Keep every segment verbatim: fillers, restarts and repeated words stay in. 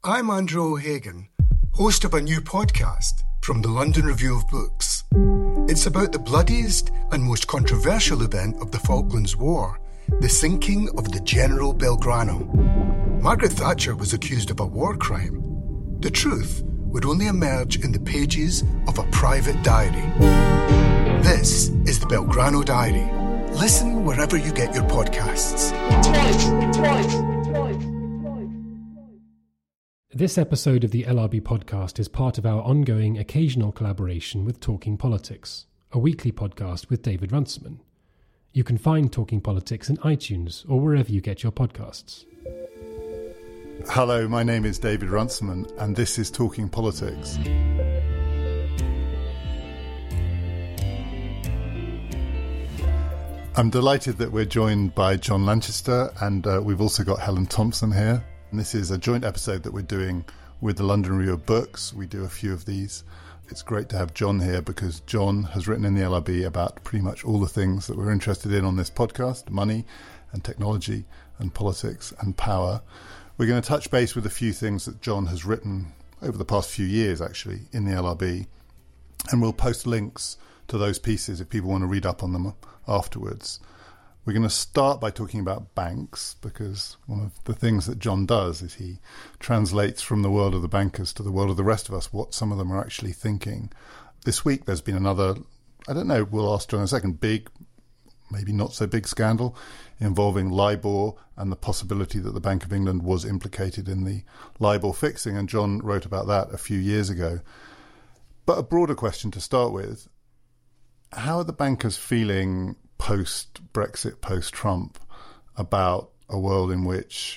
I'm Andrew O'Hagan, host of a new podcast from the London Review of Books. It's about the bloodiest and most controversial event of the Falklands War, the sinking of the General Belgrano. Margaret Thatcher was accused of a war crime. The truth would only emerge in the pages of a private diary. This is the Belgrano Diary. Listen wherever you get your podcasts. Twice, twice, twice. This episode of the L R B podcast is part of our ongoing occasional collaboration with Talking Politics, a weekly podcast with David Runciman. You can find Talking Politics in iTunes or wherever you get your podcasts. Hello, my name is David Runciman, and this is Talking Politics. I'm delighted that we're joined by John Lanchester, and uh, we've also got Helen Thompson here. And this is a joint episode that we're doing with the London Review of Books. We do a few of these. It's great to have John here because John has written in the L R B about pretty much all the things that we're interested in on this podcast: money and technology and politics and power. We're going to touch base with a few things that John has written over the past few years, actually, in the L R B. And we'll post links to those pieces if people want to read up on them afterwards. We're going to start by talking about banks, because one of the things that John does is he translates from the world of the bankers to the world of the rest of us, what some of them are actually thinking. This week there's been another, I don't know, we'll ask John in a second, big, maybe not so big scandal involving LIBOR and the possibility that the Bank of England was implicated in the LIBOR fixing, and John wrote about that a few years ago. But a broader question to start with: how are the bankers feeling post-Brexit, post-Trump, about a world in which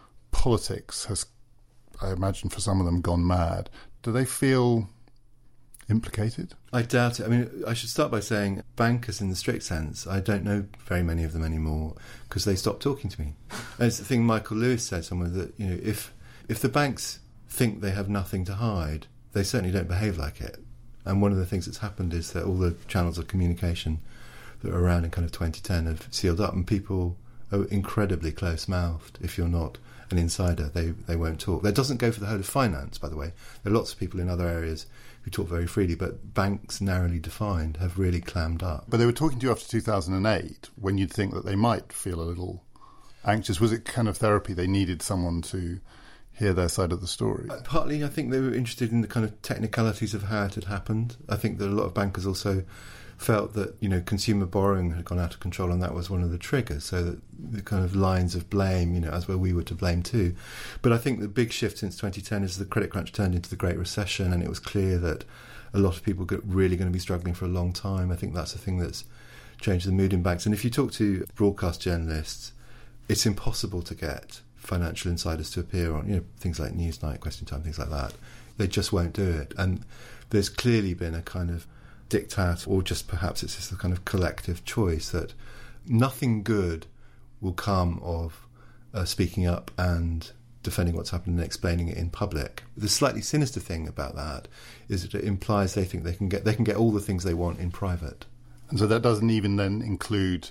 politics has, I imagine for some of them, gone mad? Do they feel implicated? I doubt it. I mean, I should start by saying bankers in the strict sense, I don't know very many of them anymore because they stopped talking to me. And it's the thing Michael Lewis said somewhere that, you know, if if the banks think they have nothing to hide, they certainly don't behave like it. And one of the things that's happened is that all the channels of communication that were around in kind of twenty ten have sealed up, and people are incredibly close-mouthed. If you're not an insider, they, they won't talk. That doesn't go for the whole of finance, by the way. There are lots of people in other areas who talk very freely, but banks, narrowly defined, have really clammed up. But they were talking to you after two thousand eight, when you'd think that they might feel a little anxious. Was it kind of therapy? They needed someone to hear their side of the story? Uh, partly, I think they were interested in the kind of technicalities of how it had happened. I think that a lot of bankers also felt that, you know, consumer borrowing had gone out of control, and that was one of the triggers, so that the kind of lines of blame, you know, as where we were to blame too. But I think the big shift since twenty ten is the credit crunch turned into the Great Recession, and it was clear that a lot of people are really going to be struggling for a long time. I think that's the thing that's changed the mood in banks. And if you talk to broadcast journalists, it's impossible to get financial insiders to appear on, you know, things like Newsnight, Question Time, things like that. They just won't do it. And there's clearly been a kind of diktat, or just perhaps it's just a kind of collective choice, that nothing good will come of uh, speaking up and defending what's happened and explaining it in public. The slightly sinister thing about that is that it implies they think they can get they can get all the things they want in private. And so that doesn't even then include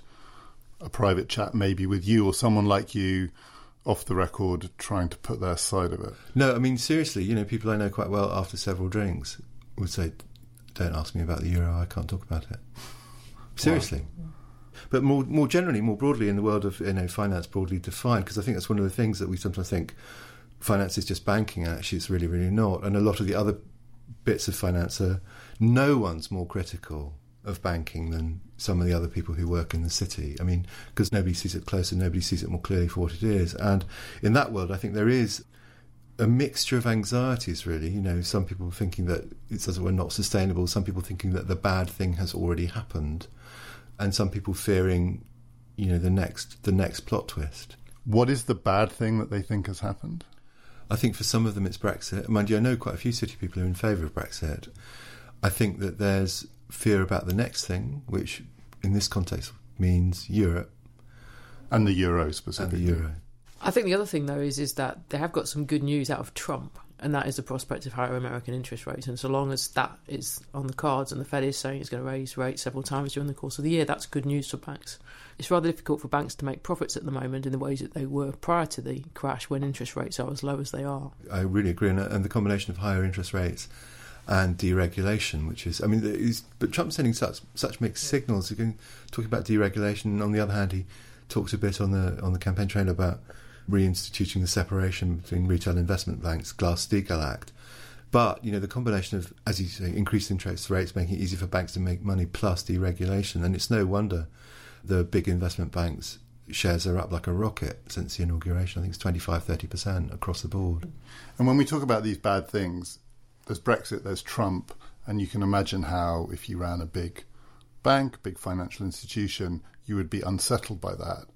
a private chat maybe with you or someone like you off the record trying to put their side of it? No, I mean, seriously, you know, people I know quite well after several drinks would say, don't ask me about the euro, I can't talk about it. Seriously. Wow. But more more generally, more broadly in the world of, you know, finance broadly defined, because I think that's one of the things that we sometimes think finance is just banking, and actually it's really, really not. And a lot of the other bits of finance are, no one's more critical of banking than some of the other people who work in the city. I mean, because nobody sees it closer, nobody sees it more clearly for what it is. And in that world, I think there is a mixture of anxieties, really. You know, some people thinking that it's, as it were, not sustainable, some people thinking that the bad thing has already happened, and some people fearing, you know, the next the next plot twist. What is the bad thing that they think has happened? I think for some of them it's Brexit. Mind you, I know quite a few city people who are in favour of Brexit. I think that there's fear about the next thing, which in this context means Europe. And the euro specifically. And the euro. I think the other thing, though, is is that they have got some good news out of Trump. and that is the prospect of higher American interest rates. And so long as that is on the cards and the Fed is saying it's going to raise rates several times during the course of the year, that's good news for banks. It's rather difficult for banks to make profits at the moment in the ways that they were prior to the crash when interest rates are as low as they are. I really agree, and the combination of higher interest rates and deregulation, which is, I mean, is, but Trump's sending such such mixed signals. You can talk about deregulation, and on the other hand, he talks a bit on the on the campaign trail about reinstituting the separation between retail investment banks, Glass-Steagall Act. But, you know, the combination of, as you say, increased interest rates, making it easy for banks to make money, plus deregulation, and it's no wonder the big investment banks' shares are up like a rocket since the inauguration. I think it's twenty-five, thirty percent across the board. And when we talk about these bad things, there's Brexit, there's Trump, and you can imagine how if you ran a big bank, big financial institution, you would be unsettled by that.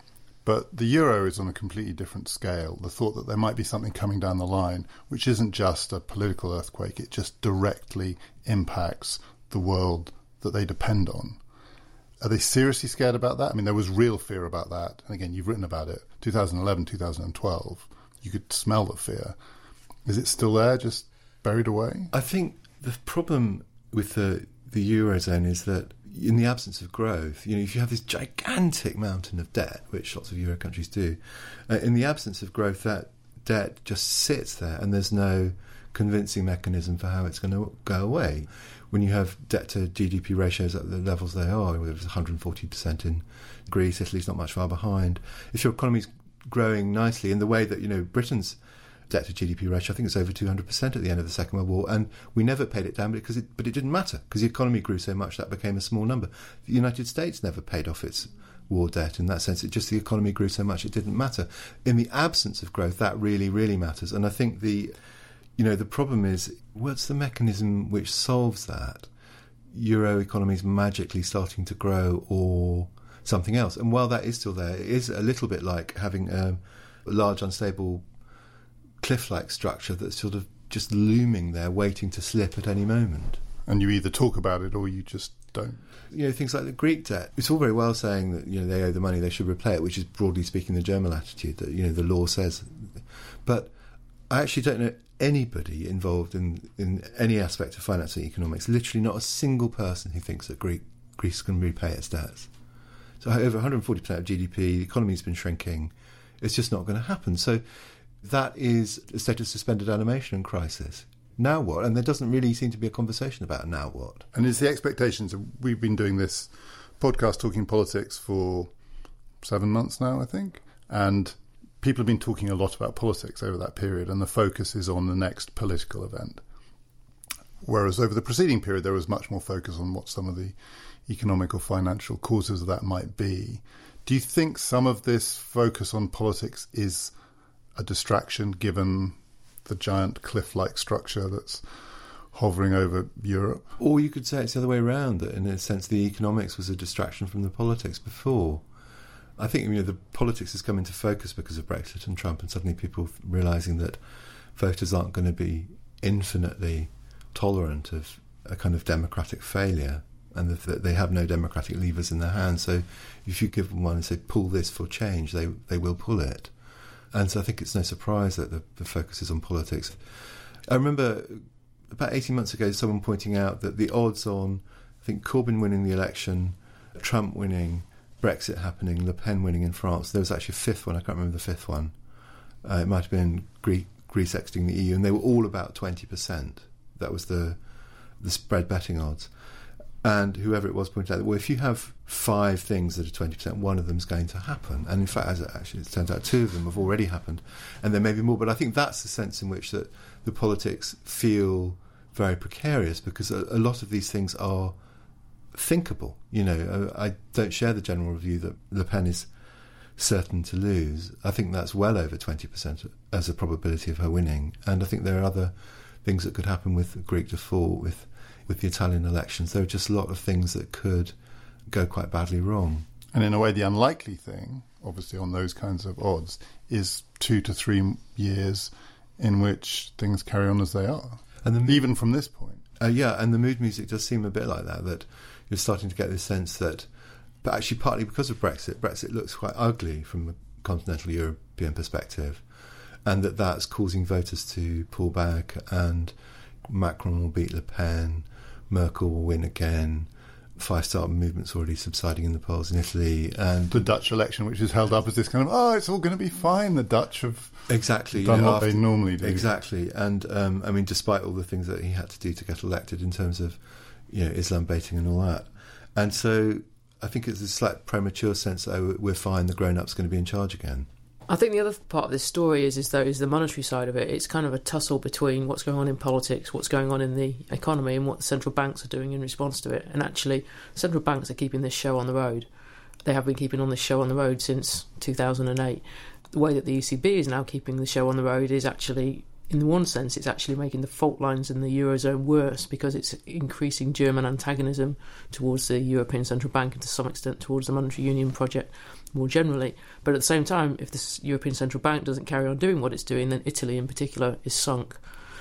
But the euro is on a completely different scale. The thought that there might be something coming down the line, which isn't just a political earthquake, it just directly impacts the world that they depend on. Are they seriously scared about that? I mean, there was real fear about that. And again, you've written about it. twenty eleven, twenty twelve, you could smell the fear. Is it still there, just buried away? I think the problem with the, the Eurozone is that in the absence of growth, you know, if you have this gigantic mountain of debt, which lots of Euro countries do, uh, in the absence of growth, that debt just sits there and there's no convincing mechanism for how it's going to go away. When you have debt to G D P ratios at the levels they are, it was one hundred forty percent in Greece, Italy's not much far behind. If your economy's growing nicely in the way that, you know, Britain's debt to G D P ratio, I think it's over two hundred percent at the end of the Second World War, and we never paid it down because it, but it didn't matter because the economy grew so much that became a small number. The United States never paid off its war debt in that sense. It just the economy grew so much it didn't matter. In the absence of growth, that really, really matters. And I think the, you know, the problem is, what's the mechanism which solves that? Euro economies magically starting to grow or something else. And while that is still there, it is a little bit like having a large, unstable cliff-like structure that's sort of just looming there, waiting to slip at any moment. And you either talk about it or you just don't. You know, things like the Greek debt. It's all very well saying that, you know, they owe the money, they should repay it, which is broadly speaking the German attitude that, you know, the law says. But I actually don't know anybody involved in, in any aspect of finance and economics, literally not a single person who thinks that Greek, Greece can repay its debts. So over one hundred forty percent of G D P, the economy's been shrinking. It's just not going to happen. So that is a state of suspended animation and crisis. Now what? And there doesn't really seem to be a conversation about now what. And it's the expectations. We've been doing this podcast Talking Politics for seven months now, I think. And people have been talking a lot about politics over that period, and the focus is on the next political event. Whereas over the preceding period, there was much more focus on what some of the economic or financial causes of that might be. Do you think some of this focus on politics is a distraction given the giant cliff-like structure that's hovering over Europe? Or you could say it's the other way around, that in a sense the economics was a distraction from the politics before. I think, you know, the politics has come into focus because of Brexit and Trump, and suddenly people realising that voters aren't going to be infinitely tolerant of a kind of democratic failure, and that they have no democratic levers in their hands. So if you give them one and say, pull this for change, they they will pull it. And so I think it's no surprise that the, the focus is on politics. I remember about eighteen months ago someone pointing out that the odds on, I think, Corbyn winning the election, Trump winning, Brexit happening, Le Pen winning in France, there was actually a fifth one, I can't remember the fifth one. Uh, it might have been Greece, Greece exiting the E U, and they were all about twenty percent. That was the the spread betting odds. And whoever it was pointed out, well, if you have five things that are twenty percent, one of them's going to happen. And in fact, as it actually it turns out, two of them have already happened. And there may be more. But I think that's the sense in which that the politics feel very precarious, because a, a lot of these things are thinkable. You know, I, I don't share the general view that Le Pen is certain to lose. I think that's well over twenty percent as a probability of her winning. And I think there are other things that could happen with Greek default, with with the Italian elections. There are just a lot of things that could go quite badly wrong. And in a way, the unlikely thing, obviously on those kinds of odds, is two to three years in which things carry on as they are, and the, even from this point. Uh, yeah, and the mood music does seem a bit like that, that you're starting to get this sense that, but actually partly because of Brexit, Brexit looks quite ugly from a continental European perspective. and that that's causing voters to pull back, and Macron will beat Le Pen, Merkel will win again. Five Star Movement's already subsiding in the polls in Italy, and the Dutch election, which is held up as this kind of, oh, it's all going to be fine. The Dutch have exactly done you know, what after, they normally do. Exactly, and um, I mean, despite all the things that he had to do to get elected in terms of, you know, Islam baiting and all that, and so I think it's a slight premature sense that oh, we're fine. The grown-up's going to be in charge again. I think the other part of this story is, is though, is the monetary side of it. It's kind of a tussle between what's going on in politics, what's going on in the economy, and what the central banks are doing in response to it. And actually, central banks are keeping this show on the road. They have been keeping on this show on the road since two thousand eight. The way that the E C B is now keeping the show on the road is actually, in one sense, it's actually making the fault lines in the Eurozone worse, because it's increasing German antagonism towards the European Central Bank and to some extent towards the monetary union project more generally. But at the same time, if the European Central Bank doesn't carry on doing what it's doing, then Italy in particular is sunk.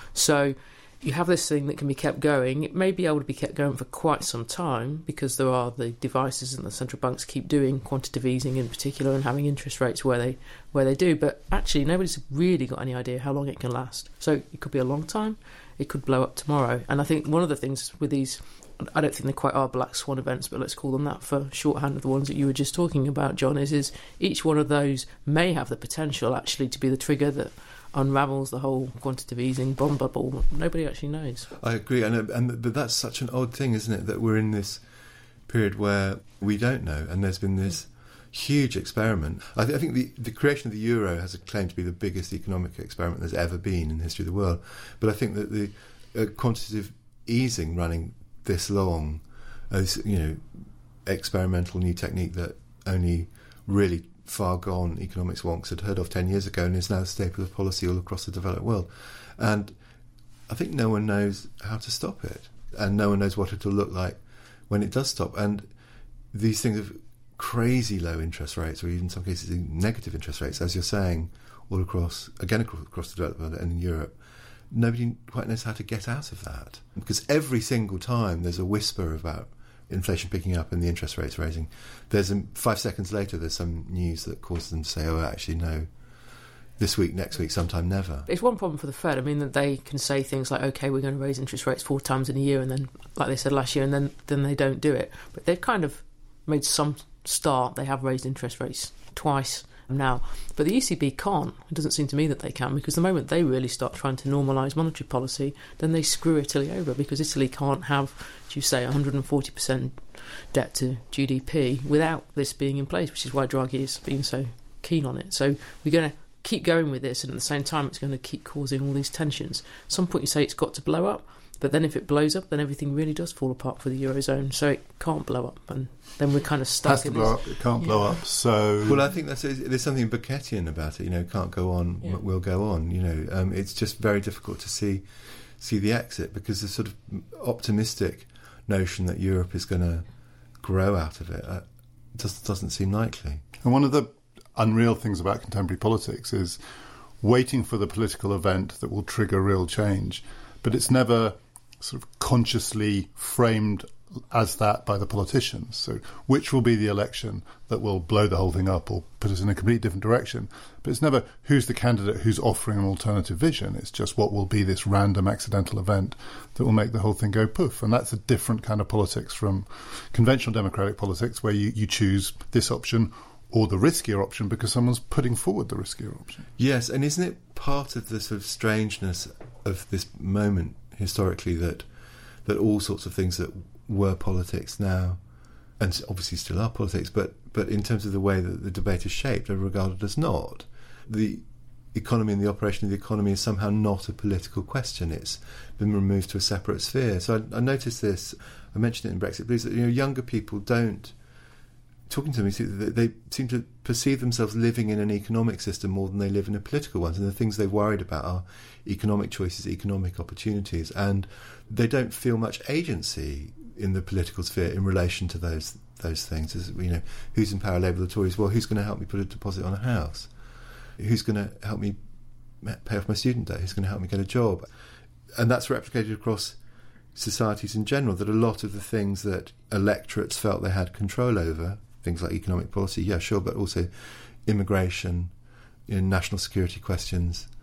So you have this thing that can be kept going. It may be able to be kept going for quite some time, because there are the devices and the central banks keep doing quantitative easing in particular and having interest rates where they where they do. But actually, nobody's really got any idea how long it can last. So it could be a long time. It could blow up tomorrow. And I think one of the things with these, I don't think they quite are black swan events, but let's call them that for shorthand of the ones that you were just talking about, John, is, is each one of those may have the potential actually to be the trigger that unravels the whole quantitative easing bond bubble. Nobody actually knows. I agree, and, and but that's such an odd thing, isn't it, that we're in this period where we don't know, and there's been this huge experiment. I, th- I think the, the creation of the euro has a claim to be the biggest economic experiment there's ever been in the history of the world, but I think that the uh, quantitative easing running this long, as you know, experimental new technique that only really far gone economics wonks had heard of ten years ago and is now a staple of policy all across the developed world. And I think no one knows how to stop it, and no one knows what it'll look like when it does stop. And these things of crazy low interest rates, or even in some cases negative interest rates, as you're saying, all across, again across the developed world and in Europe, nobody quite knows how to get out of that. Because every single time there's a whisper about inflation picking up and the interest rates raising, there's a, five seconds later there's some news that causes them to say, oh, actually, no, this week, next week, sometime never. It's one problem for the Fed. I mean, that they can say things like, OK, we're going to raise interest rates four times in a year, and then, like they said last year, and then, then they don't do it. But they've kind of made some start. They have raised interest rates twice now. But the E C B can't. It doesn't seem to me that they can, because the moment they really start trying to normalise monetary policy, then they screw Italy over, because Italy can't have, as you say, one hundred forty percent debt to G D P without this being in place, which is why Draghi has been so keen on it. So we're going to keep going with this, and at the same time it's going to keep causing all these tensions. At some point you say it's got to blow up, but then if it blows up, then everything really does fall apart for the Eurozone, so it can't blow up, and then we're kind of stuck. It has to in blow this. up, it can't yeah. blow up, so... Well, I think that's, there's something Beckettian about it, you know, can't go on, yeah. will go on, you know. Um, it's just very difficult to see see the exit, because the sort of optimistic notion that Europe is going to grow out of it uh, just doesn't seem likely. And one of the unreal things about contemporary politics is waiting for the political event that will trigger real change, but it's never sort of consciously framed as that by the politicians. So which will be the election that will blow the whole thing up or put us in a completely different direction? But it's never who's the candidate who's offering an alternative vision. It's just what will be this random accidental event that will make the whole thing go poof. And that's a different kind of politics from conventional democratic politics, where you, you choose this option or the riskier option because someone's putting forward the riskier option. Yes, and isn't it part of the sort of strangeness of this moment historically that that all sorts of things that were politics now, and obviously still are politics, but but in terms of the way that the debate is shaped, are regarded as not. The economy and the operation of the economy is somehow not a political question. It's been removed to a separate sphere. So I, I noticed this, I mentioned it in Brexit Blues, that you know, younger people don't, talking to me, they seem to perceive themselves living in an economic system more than they live in a political one. And the things they're worried about are economic choices, economic opportunities, and they don't feel much agency in the political sphere in relation to those those things. As, you know, who's in power, Labour, the Tories? Well, who's going to help me put a deposit on a house? Who's going to help me pay off my student debt? Who's going to help me get a job? And that's replicated across societies in general, that a lot of the things that electorates felt they had control over, things like economic policy, yeah, sure, but also immigration, you know, national security questions,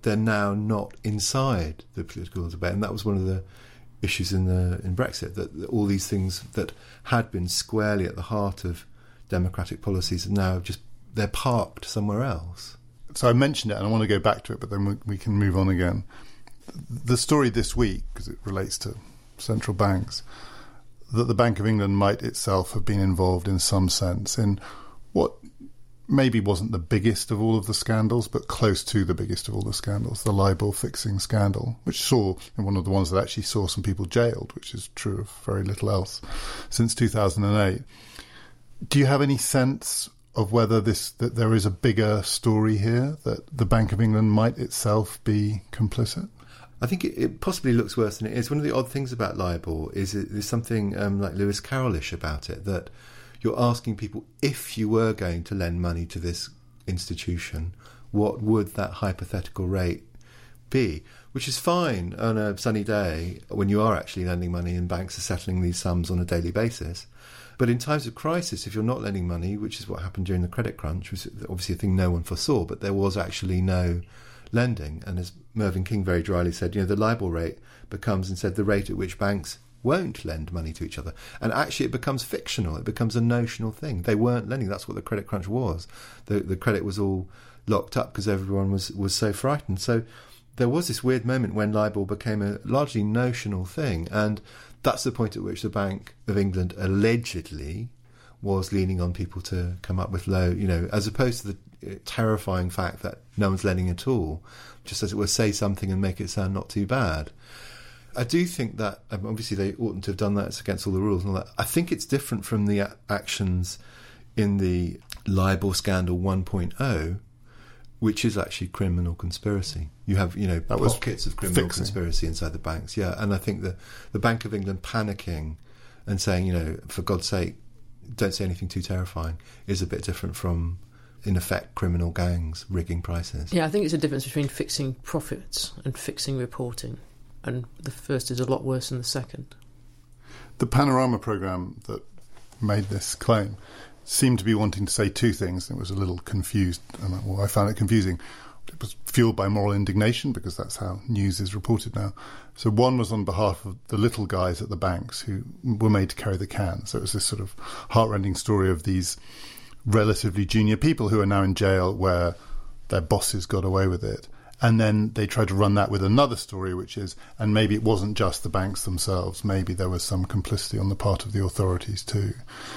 they're now not inside the political debate. And that was one of the issues in the in Brexit, that, that all these things that had been squarely at the heart of democratic policies are now just, they're parked somewhere else. So I mentioned it and I want to go back to it, but then we, we can move on again. The story this week, because it relates to central banks, that the Bank of England might itself have been involved in some sense in what maybe wasn't the biggest of all of the scandals, but close to the biggest of all the scandals, the LIBOR fixing scandal, which saw, and one of the ones that actually saw some people jailed, which is true of very little else, since two thousand eight. Do you have any sense of whether this that there is a bigger story here, that the Bank of England might itself be complicit? I think it, it possibly looks worse than it is. One of the odd things about LIBOR is it, there's something um, like Lewis Carrollish about it, that you're asking people, if you were going to lend money to this institution, what would that hypothetical rate be? Which is fine on a sunny day when you are actually lending money and banks are settling these sums on a daily basis. But in times of crisis, if you're not lending money, which is what happened during the credit crunch, which was obviously a thing no one foresaw, but there was actually no lending. And as Mervyn King very dryly said, you know, the LIBOR rate becomes instead the rate at which banks won't lend money to each other. And actually it becomes fictional. It becomes a notional thing. They weren't lending. That's what the credit crunch was. The the credit was all locked up because everyone was, was so frightened. So there was this weird moment when LIBOR became a largely notional thing. And that's the point at which the Bank of England allegedly was leaning on people to come up with low, you know, as opposed to the terrifying fact that no one's lending at all, just as it were, say something and make it sound not too bad. I do think that, um, obviously they oughtn't to have done that, it's against all the rules and all that. I think it's different from the a- actions in the LIBOR scandal one point oh, which is actually criminal conspiracy. You have, you know, that pockets of criminal fixing. conspiracy inside the banks, yeah. And I think the, the Bank of England panicking and saying, you know, for God's sake, don't say anything too terrifying, is a bit different from, in effect, criminal gangs rigging prices. Yeah, I think it's a difference between fixing profits and fixing reporting. And the first is a lot worse than the second. The Panorama programme that made this claim seemed to be wanting to say two things. It was a little confused, and I, well, I found it confusing. It was fuelled by moral indignation, because that's how news is reported now. So one was on behalf of the little guys at the banks who were made to carry the can. So it was this sort of heartrending story of these relatively junior people who are now in jail where their bosses got away with it. And then they tried to run that with another story, which is, and maybe it wasn't just the banks themselves, maybe there was some complicity on the part of the authorities too.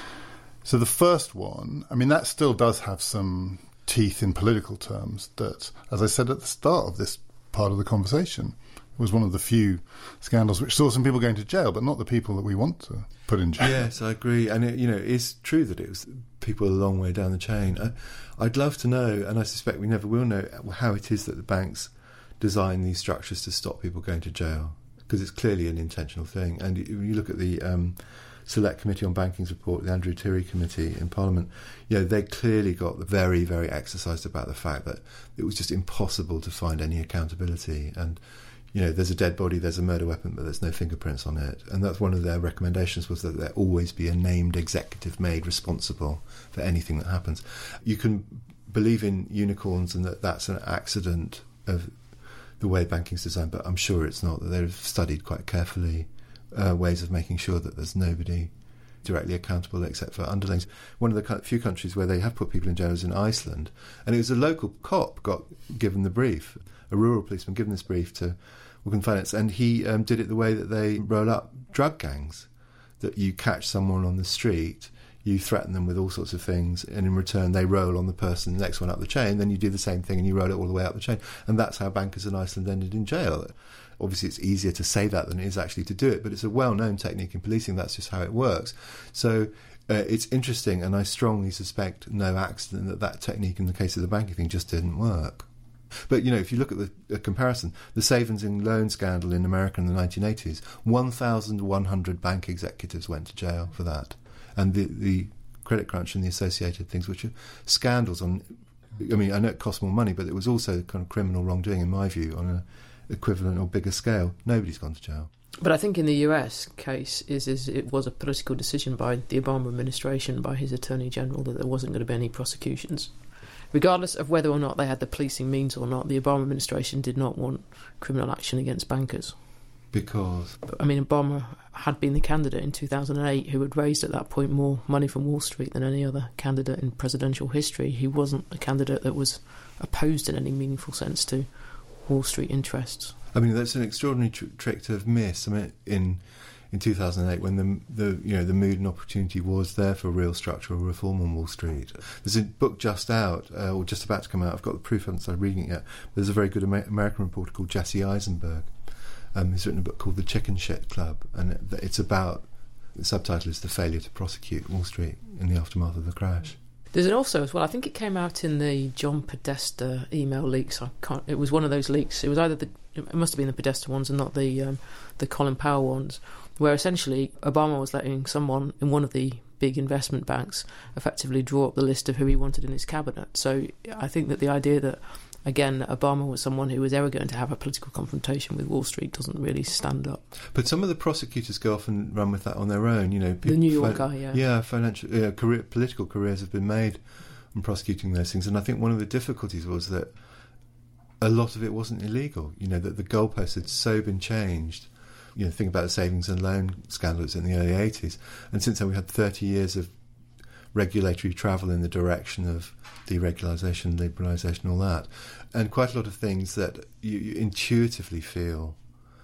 So the first one, I mean, that still does have some teeth in political terms, that, as I said at the start of this part of the conversation, was one of the few scandals which saw some people going to jail, but not the people that we want to put in jail. Yes, I agree. And, it, you know, it's true that it was people a long way down the chain. I, I'd love to know, and I suspect we never will know, how it is that the banks design these structures to stop people going to jail, because it's clearly an intentional thing. And you, you look at the um, Select Committee on Banking's report, the Andrew Tirry Committee in Parliament, you know, they clearly got very, very exercised about the fact that it was just impossible to find any accountability. And, you know, there's a dead body, there's a murder weapon, but there's no fingerprints on it. And that's one of their recommendations, was that there always be a named executive made responsible for anything that happens. You can believe in unicorns and that that's an accident of the way banking's designed, but I'm sure it's not, that they've studied quite carefully uh, ways of making sure that there's nobody directly accountable except for underlings. One of the few countries where they have put people in jail is in Iceland, and it was a local cop got given the brief, a rural policeman given this brief to Organ Finance, and he um, did it the way that they roll up drug gangs, that you catch someone on the street, you threaten them with all sorts of things, and in return they roll on the person, the next one up the chain, then you do the same thing and you roll it all the way up the chain. And that's how bankers in Iceland ended in jail. Obviously it's easier to say that than it is actually to do it, but it's a well-known technique in policing, that's just how it works. So uh, it's interesting, and I strongly suspect no accident that that technique in the case of the banking thing just didn't work. But, you know, if you look at the a comparison, the savings and loan scandal in America in the nineteen eighties, one thousand one hundred bank executives went to jail for that. And the, the credit crunch and the associated things, which are scandals on, I mean, I know it cost more money, but it was also kind of criminal wrongdoing, in my view, on an equivalent or bigger scale. Nobody's gone to jail. But I think in the U S case, is, is it was a political decision by the Obama administration, by his Attorney General, that there wasn't going to be any prosecutions. regardless of whether or not they had the policing means or not, the Obama administration did not want criminal action against bankers. Because? I mean, Obama had been the candidate in two thousand eight who had raised at that point more money from Wall Street than any other candidate in presidential history. He wasn't a candidate that was opposed in any meaningful sense to Wall Street interests. I mean, that's an extraordinary tr- trick to have missed. I mean, in in two thousand eight, when the the you know the mood and opportunity was there for real structural reform on Wall Street. There's a book just out, uh, or just about to come out. I've got the proof, I haven't started reading it yet. But there's a very good Amer- American reporter called Jesse Eisenberg. Um, he's written a book called The Chicken Shit Club, and it, it's about, the subtitle is The Failure to Prosecute Wall Street in the Aftermath of the Crash. There's an also as well, I think it came out in the John Podesta email leaks. I can't, it was one of those leaks. It was either the, it must have been the Podesta ones and not the um, the Colin Powell ones, where essentially Obama was letting someone in one of the big investment banks effectively draw up the list of who he wanted in his cabinet. So I think that the idea that, again, Obama was someone who was ever going to have a political confrontation with Wall Street doesn't really stand up. But some of the prosecutors go off and run with that on their own. You know, people, the New York fin- guy, yeah, yeah, financial, yeah, career, political careers have been made on prosecuting those things, and I think one of the difficulties was that a lot of it wasn't illegal. You know, that the goalposts had so been changed. You know, think about the savings and loan scandals in the early eighties, and since then we had thirty years of regulatory travel in the direction of deregulation, liberalisation, all that, and quite a lot of things that you, you intuitively feel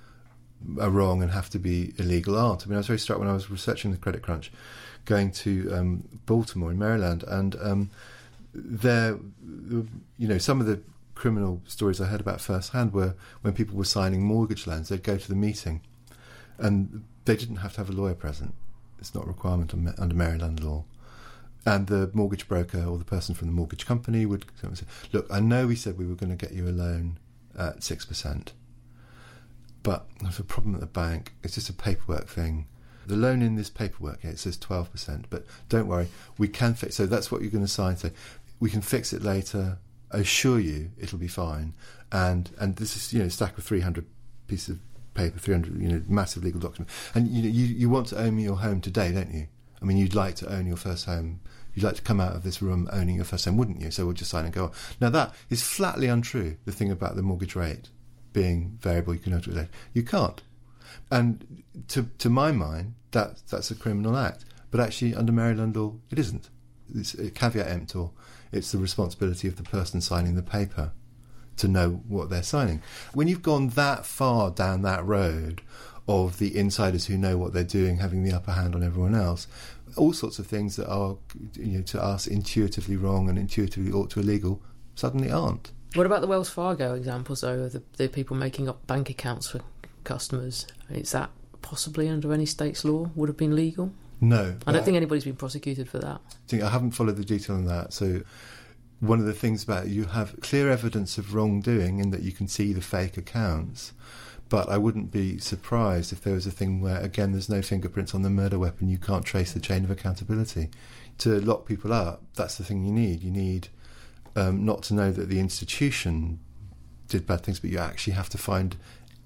are wrong and have to be illegal aren't. I mean, I was very struck when I was researching the credit crunch, going to um, Baltimore in Maryland, and um, there, you know, some of the criminal stories I heard about firsthand were when people were signing mortgage loans, they'd go to the meeting, and they didn't have to have a lawyer present. It's not a requirement under Maryland law. And the mortgage broker or the person from the mortgage company would say, look, I know we said we were going to get you a loan at six percent, but there's a problem at the bank. It's just a paperwork thing. The loan in this paperwork, yeah, it says twelve percent, but don't worry, we can fix. So that's what you're going to sign. So we can fix it later. I assure you it'll be fine. And and this is, you know, stack of three hundred pieces of paper, three hundred, you know, massive legal document. And you know, you, you want to own your home today, don't you? I mean, you'd like to own your first home. You'd like to come out of this room owning your first home, wouldn't you? So we'll just sign and go on. Now, that is flatly untrue, the thing about the mortgage rate being variable. You can own it later. You can't. And to to my mind, that that's a criminal act. But actually, under Maryland law, it isn't. It's a caveat emptor. It's the responsibility of the person signing the paper to know what they're signing. When you've gone that far down that road of the insiders who know what they're doing having the upper hand on everyone else, all sorts of things that are, you know, to us intuitively wrong and intuitively ought to illegal suddenly aren't. What about the Wells Fargo examples, though, of the, the people making up bank accounts for customers? Is that possibly under any state's law would have been legal? No. I don't think anybody's been prosecuted for that. I haven't followed the detail on that. So one of the things about it, you have clear evidence of wrongdoing in that you can see the fake accounts. But I wouldn't be surprised if there was a thing where, again, there's no fingerprints on the murder weapon. You can't trace the chain of accountability. To lock people up, that's the thing you need. You need um, not to know that the institution did bad things, but you actually have to find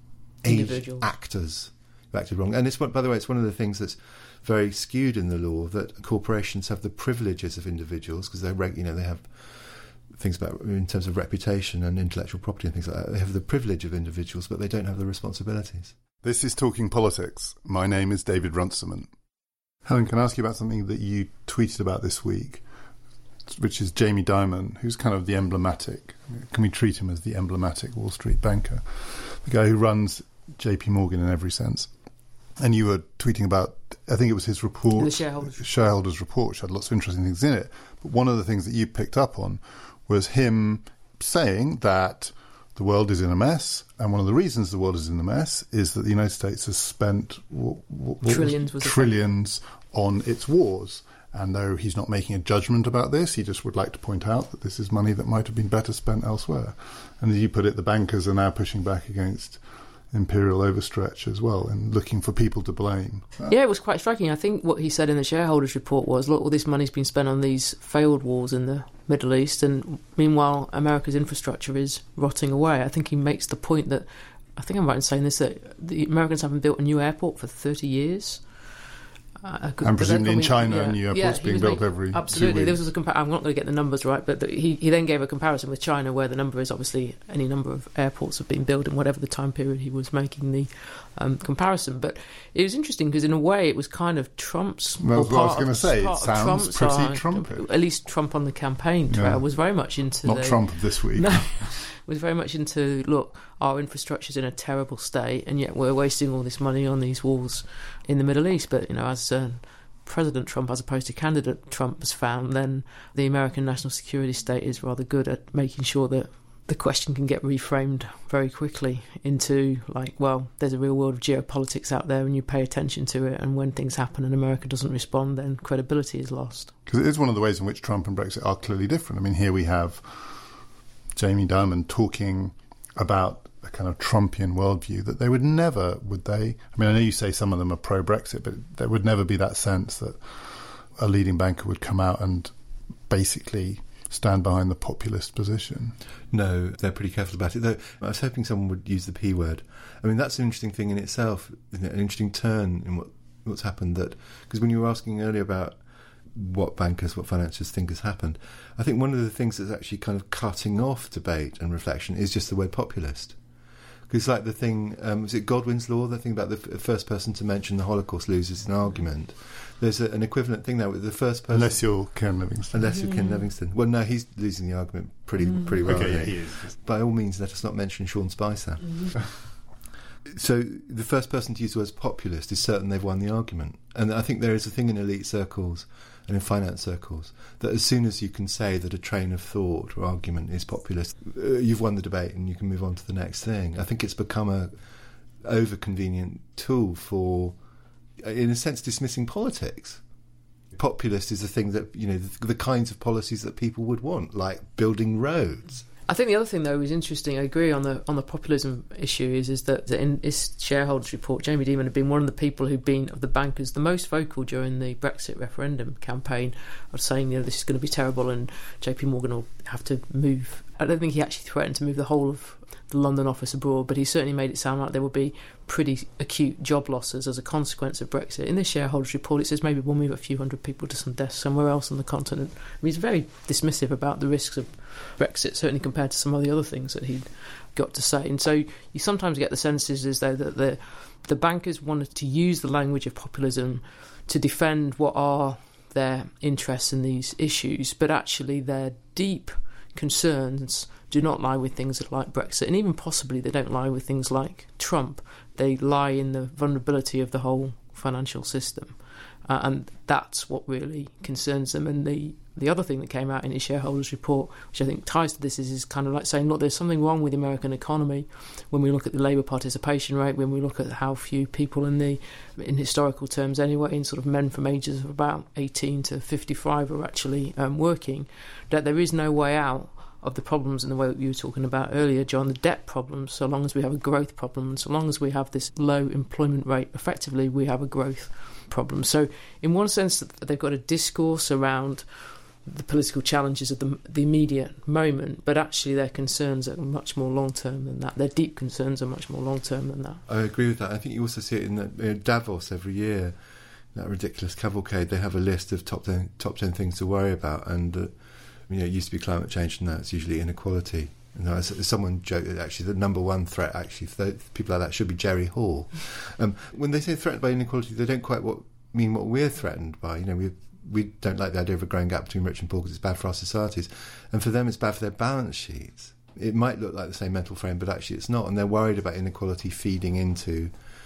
aged actors who acted wrong. And it's, by the way, it's one of the things that's very skewed in the law, that corporations have the privileges of individuals because they're, you know, they have things about in terms of reputation and intellectual property and things like that. They have the privilege of individuals, but they don't have the responsibilities. This is Talking Politics. My name is David Runciman. Helen, can I ask you about something that you tweeted about this week, which is Jamie Dimon, who's kind of the emblematic, can we treat him as the emblematic Wall Street banker, the guy who runs J P Morgan in every sense. And you were tweeting about, I think it was his report, the shareholders. shareholders report, which had lots of interesting things in it. But one of the things that you picked up on was him saying that the world is in a mess, and one of the reasons the world is in a mess is that the United States has spent what, what trillions, was, trillions on its wars. And though he's not making a judgment about this, he just would like to point out that this is money that might have been better spent elsewhere. And as you put it, the bankers are now pushing back against imperial overstretch as well and looking for people to blame. Yeah, it was quite striking. I think what he said in the shareholders report was, look, all this money's been spent on these failed wars in the Middle East, and meanwhile America's infrastructure is rotting away. I think he makes the point that, I think I'm right in saying this, that the Americans haven't built a new airport for thirty years. Uh, and presumably in probably, China, yeah, new airports yeah, being built making, every absolutely. two There weeks. was a compa- I'm not going to get the numbers right, but the, he he then gave a comparison with China, where the number is obviously any number of airports have been built in whatever the time period he was making the um, comparison. But it was interesting because in a way it was kind of Trump's. Well, or what I was part going to of- say. It part of sounds Trump's pretty side, Trumpy. At least Trump on the campaign trail Yeah. was very much into Not the, Trump of this week. No, was very much into, look, our infrastructure's in a terrible state, and yet we're wasting all this money on these wars in the Middle East. But, you know, as uh, President Trump, as opposed to candidate Trump, has found, then the American national security state is rather good at making sure that the question can get reframed very quickly into, like, well, there's a real world of geopolitics out there and you pay attention to it, and when things happen and America doesn't respond, then credibility is lost. Because it is one of the ways in which Trump and Brexit are clearly different. I mean, here we have Jamie Dimon talking about a kind of Trumpian worldview that they would never, would they? I mean, I know you say some of them are pro-Brexit, but there would never be that sense that a leading banker would come out and basically stand behind the populist position. No, they're pretty careful about it. Though I was hoping someone would use the P word. I mean, that's an interesting thing in itself, isn't it? An interesting turn in what what's happened. That because when you were asking earlier about what bankers, what financiers think has happened, I think one of the things that's actually kind of cutting off debate and reflection is just the word populist. Because like the thing, um, was it Godwin's law, the thing about the f- first person to mention the Holocaust loses an argument? There's a, an equivalent thing there with the first person... Unless you're Ken Livingstone. Unless you're Ken Livingstone. Well, no, he's losing the argument pretty Mm. pretty well. Okay, yeah, I think. he is. By all means, let us not mention Sean Spicer. So the first person to use the word populist is certain they've won the argument. And I think there is a thing in elite circles and in finance circles that as soon as you can say that a train of thought or argument is populist, uh, you've won the debate and you can move on to the next thing. I think it's become a over-convenient tool for, in a sense, dismissing politics. Populist is the thing that, you know, the, the kinds of policies that people would want, like building roads. I think the other thing, though, is interesting. I agree on the on the populism issue. Is is that, that in this shareholders report, Jamie Dimon had been one of the people who'd been of the bankers the most vocal during the Brexit referendum campaign, of saying, you know, this is going to be terrible and J P Morgan will have to move. I don't think he actually threatened to move the whole of the London office abroad, but he certainly made it sound like there would be pretty acute job losses as a consequence of Brexit. In this shareholders report, it says maybe we'll move a few hundred people to some desks somewhere else on the continent. I mean, he's very dismissive about the risks of Brexit, certainly compared to some of the other things that he'd got to say. And so you sometimes get the sense as though that the the bankers wanted to use the language of populism to defend what are their interests in these issues, but actually their deep concerns do not lie with things like Brexit, and even possibly they don't lie with things like Trump. They lie in the vulnerability of the whole financial system, uh, and that's what really concerns them. And the the other thing that came out in his shareholders report, which I think ties to this, is, is kind of like saying, look, there's something wrong with the American economy when we look at the labour participation rate, when we look at how few people in the, in historical terms anyway, in sort of men from ages of about eighteen to fifty-five are actually um, working, that there is no way out of the problems in the way that you were talking about earlier, John, the debt problems, so long as we have a growth problem, and so long as we have this low employment rate, effectively we have a growth problem. So in one sense, they've got a discourse around the political challenges of the, the immediate moment, but actually their concerns are much more long-term than that. Their deep concerns are much more long-term than that. I agree with that. I think you also see it in, the, in Davos every year, that ridiculous cavalcade. They have a list of top ten, top ten things to worry about, and uh, you know, it used to be climate change, and now it's usually inequality. You know, as, as someone joked that actually the number one threat, actually, for those, people like that should be Jerry Hall. Um, when they say threatened by inequality, they don't quite what, mean what we're threatened by. You know, we we don't like the idea of a growing gap between rich and poor because it's bad for our societies, and for them it's bad for their balance sheets. It might look like the same mental frame, but actually it's not, and they're worried about inequality feeding into,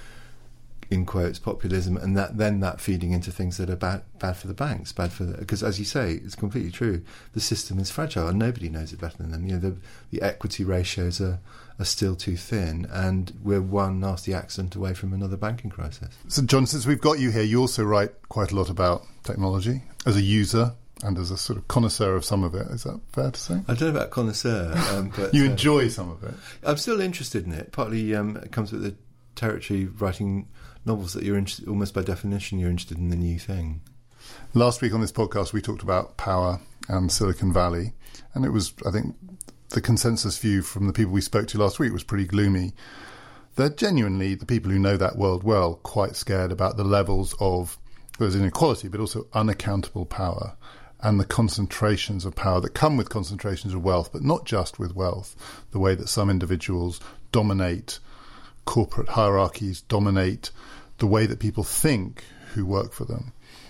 in quotes, populism, and that then that feeding into things that are bad bad for the banks, bad for the, because as you say, it's completely true. The system is fragile, and nobody knows it better than them. You know, the the equity ratios are are still too thin, and we're one nasty accident away from another banking crisis. So, John, since we've got you here, you also write quite a lot about technology as a user and as a sort of connoisseur of some of it. Is that fair to say? I don't know about connoisseur, um, but you uh, enjoy some of it. I'm still interested in it. Partly um, it comes with the territory writing novels that you're interested, almost by definition, you're interested in the new thing. Last week on this podcast, we talked about power and Silicon Valley, and it was, I think, the consensus view from the people we spoke to last week was pretty gloomy. They're genuinely, the people who know that world well, quite scared about the levels of there's inequality, but also unaccountable power and the concentrations of power that come with concentrations of wealth, but not just with wealth, the way that some individuals dominate corporate hierarchies, dominate the way that people think who work for them.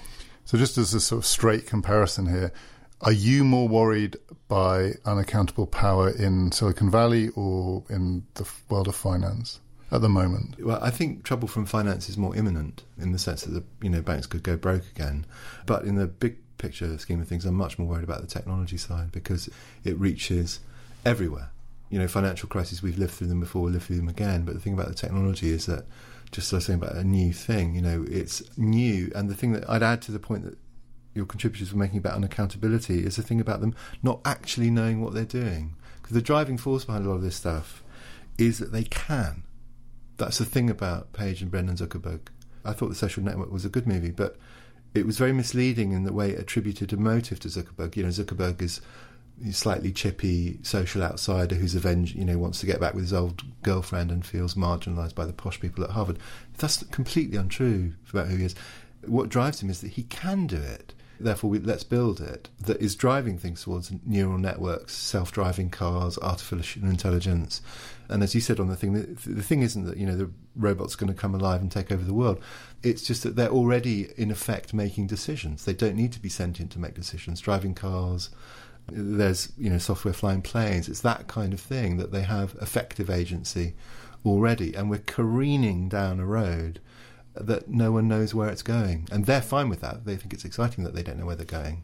So just as a sort of straight comparison here, are you more worried by unaccountable power in Silicon Valley or in the world of finance at the moment? Well, I think trouble from finance is more imminent in the sense that the you know banks could go broke again. But in the big picture scheme of things, I'm much more worried about the technology side because it reaches everywhere. You know, financial crises, we've lived through them before, we'll live through them again. But the thing about the technology is that, just as I was saying about a new thing, you know, it's new. And the thing that I'd add to the point that your contributors were making about unaccountability is the thing about them not actually knowing what they're doing. Because the driving force behind a lot of this stuff is that they can. That's the thing about Page and Brendan Zuckerberg. I thought The Social Network was a good movie, but it was very misleading in the way it attributed a motive to Zuckerberg. You know, Zuckerberg is a slightly chippy social outsider who's avenged, you know, wants to get back with his old girlfriend and feels marginalised by the posh people at Harvard. That's completely untrue about who he is. What drives him is that he can do it. Therefore, we, let's build it. That is driving things towards neural networks, self-driving cars, artificial intelligence. And as you said on the thing, the, the thing isn't that, you know, the robot's going to come alive and take over the world. It's just that they're already, in effect, making decisions. They don't need to be sentient to make decisions. Driving cars, there's, you know, software flying planes. It's that kind of thing that they have effective agency already. And we're careening down a road that no one knows where it's going. And they're fine with that. They think it's exciting that they don't know where they're going.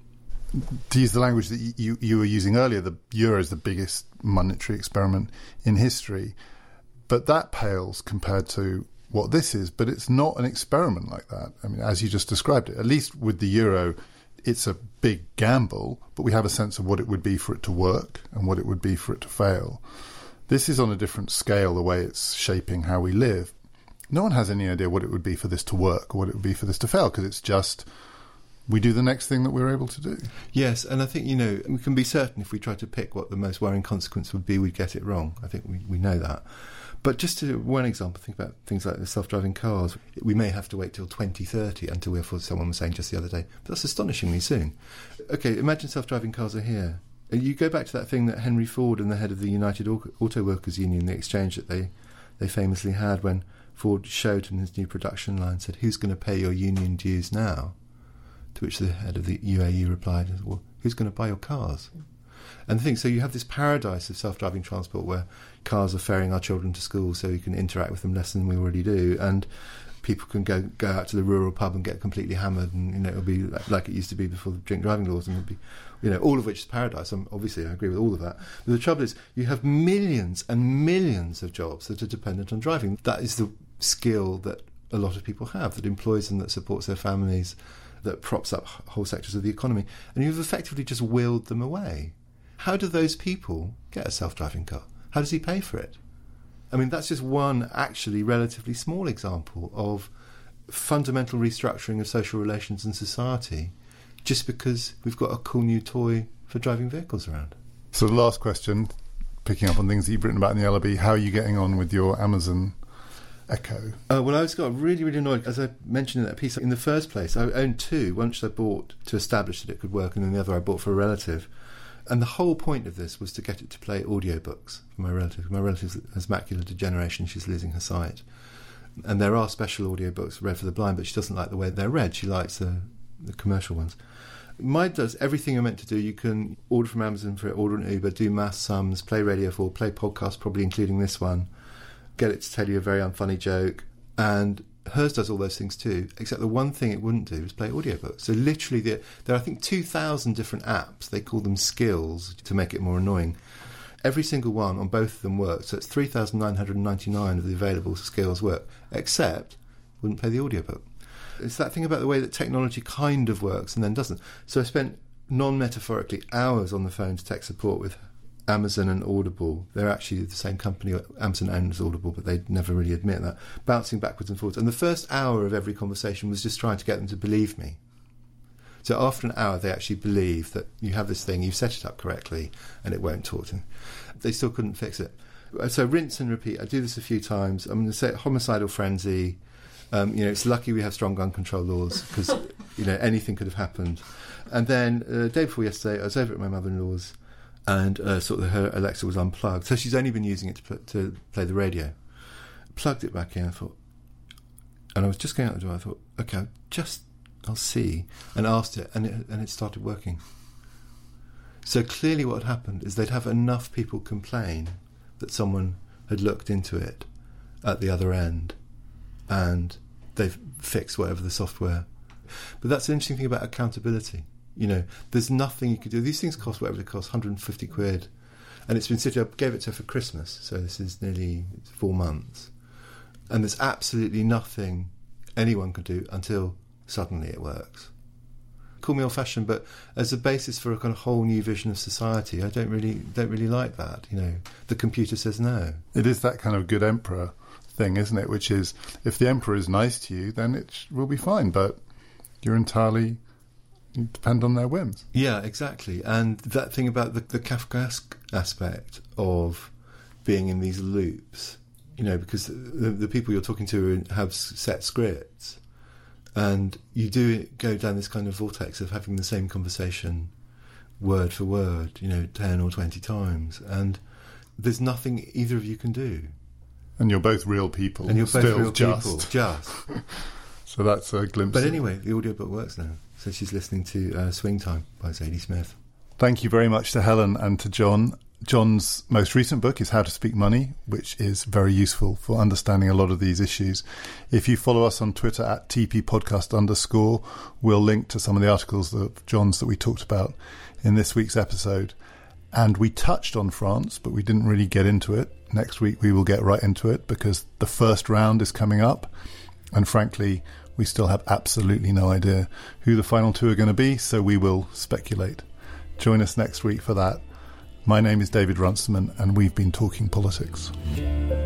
To use the language that you, you were using earlier, the euro is the biggest monetary experiment in history. But that pales compared to what this is. But it's not an experiment like that. I mean, as you just described it, at least with the euro, it's a big gamble, but we have a sense of what it would be for it to work and what it would be for it to fail. This is on a different scale, the way it's shaping how we live. No one has any idea what it would be for this to work or what it would be for this to fail, because it's just we do the next thing that we're able to do. Yes, and I think, you know, we can be certain if we try to pick what the most worrying consequence would be, we'd get it wrong. I think we, we know that. But just to one example, think about things like the self-driving cars. We may have to wait till twenty thirty until we're, someone was saying just the other day, but that's astonishingly soon. Okay, imagine self-driving cars are here. You go back to that thing that Henry Ford and the head of the United Auto Workers Union, the exchange that they, they famously had when Ford showed in his new production line, said, "Who's going to pay your union dues now?" To which the head of the U A E replied, "Well, who's going to buy your cars?" And the thing, so you have this paradise of self-driving transport where cars are ferrying our children to school so we can interact with them less than we already do, and people can go go out to the rural pub and get completely hammered, and, you know, it'll be like, like it used to be before the drink driving laws, and it'll be, you know, all of which is paradise. I'm, obviously, I agree with all of that. But the trouble is, you have millions and millions of jobs that are dependent on driving. That is the skill that a lot of people have, that employs them, that supports their families, that props up whole sectors of the economy, and you've effectively just willed them away. How do those people get a self-driving car? How does he pay for it? I mean, that's just one actually relatively small example of fundamental restructuring of social relations in society just because we've got a cool new toy for driving vehicles around. So the last question, picking up on things that you've written about in the L R B, how are you getting on with your Amazon Echo? Uh, well, I was got really, really annoyed. As I mentioned in that piece, in the first place, I owned two. One which I bought to establish that it could work, and then the other I bought for a relative. And the whole point of this was to get it to play audiobooks for my relative. My relative has macular degeneration. She's losing her sight. And there are special audiobooks read for the blind, but she doesn't like the way they're read. She likes the, the commercial ones. Mine does everything you're meant to do. You can order from Amazon for it, order an Uber, do math sums, play Radio four, play podcasts, probably including this one, get it to tell you a very unfunny joke. And hers does all those things too, except the one thing it wouldn't do is play audiobooks. So literally, the, there are, I think, two thousand different apps. They call them skills to make it more annoying. Every single one on both of them works. So it's three thousand nine hundred ninety-nine of the available skills work, except wouldn't play the audiobook. It's that thing about the way that technology kind of works and then doesn't. So I spent, non-metaphorically, hours on the phone to tech support with Amazon and Audible. They're actually the same company. Amazon owns Audible, but they never really admit that. Bouncing backwards and forwards. And the first hour of every conversation was just trying to get them to believe me. So after an hour, they actually believe that you have this thing, you've set it up correctly, and it won't talk to them. They still couldn't fix it. So rinse and repeat. I do this a few times. I'm going to say homicidal frenzy. Um, you know, it's lucky we have strong gun control laws, because You know, anything could have happened. And then uh, the day before yesterday, I was over at my mother-in-law's, and uh, sort of her Alexa was unplugged. So she's only been using it to, pl- to play the radio. Plugged it back in, I thought, and I was just going out the door, I thought, okay, I'll just, I'll see, and asked it, and it, and it started working. So clearly what had happened is they'd have enough people complain that someone had looked into it at the other end, and they've fixed whatever the software. But that's the interesting thing about accountability. You know, there's nothing you could do. These things cost whatever they cost, one hundred fifty quid. And it's been sitting up, gave it to her for Christmas, so this is nearly four months. And there's absolutely nothing anyone could do until suddenly it works. Call me old-fashioned, but as a basis for a kind of whole new vision of society, I don't really don't really like that. You know, the computer says no. It is that kind of good emperor thing, isn't it? Which is, if the emperor is nice to you, then it will be fine, but you're entirely... You depend on their whims. Yeah, exactly. And that thing about the, the Kafkaesque aspect of being in these loops, you know, because the, the people you're talking to have set scripts, and you do go down this kind of vortex of having the same conversation word for word, you know, ten or twenty times, and there's nothing either of you can do. And you're both real people. And you're both still real just. people. Just. So that's a glimpse. But of... anyway, the audiobook works now. So she's listening to uh, Swing Time by Zadie Smith. Thank you very much to Helen and to John. John's most recent book is How to Speak Money, which is very useful for understanding a lot of these issues. If you follow us on Twitter at T P podcast underscore, we'll link to some of the articles of John's that we talked about in this week's episode. And we touched on France, but we didn't really get into it. Next week we will get right into it because the first round is coming up. And frankly, we still have absolutely no idea who the final two are going to be, so we will speculate. Join us next week for that. My name is David Runciman, and we've been talking politics.